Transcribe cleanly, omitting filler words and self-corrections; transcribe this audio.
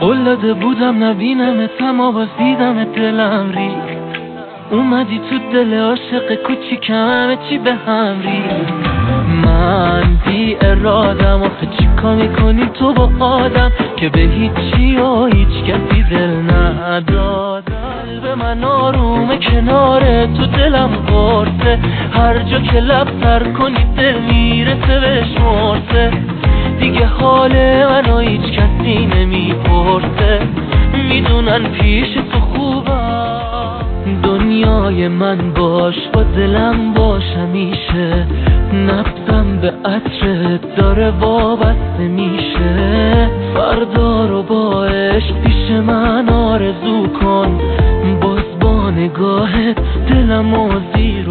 قول داده بودم نبینمت اما باز دیدمت دلم ریخت. اومدی تو دل عاشق کوچیکم همه چی به هم ریخت. من بی ارادم آخه چیکار میکنی تو با آدم که به هیچی و هیچ کسی دل نداد. قلب من آرومه کناره تو دلم قرصه، هر جا که لب تر کنی دل میرسه بهش مرسه. دیگه حال منو هیچ کسی نمیپرسه، میدونن پیش تو خوبم. دنیای من باش با دلم باش همیشه، نبضم به عطرت داره وابسته میشه. فردا رو با عشق پیش من آرزو کن، باز با نگاهت دلمو زیر